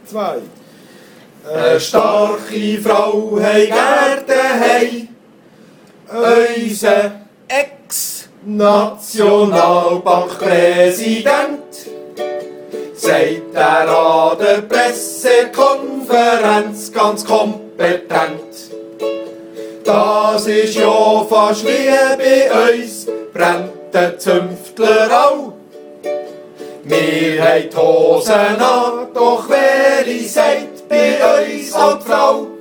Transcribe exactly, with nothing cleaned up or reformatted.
zwei. Eine starke Frau hei Gärte hei, unser Ex-Nationalbankpräsident, sagt er an der Pressekonferenz ganz kompetent. Das ist ja fast wie bei uns, brennt der Zünftler auch. Wir haben die Hosen an, doch wer sagt bei uns an die Frau?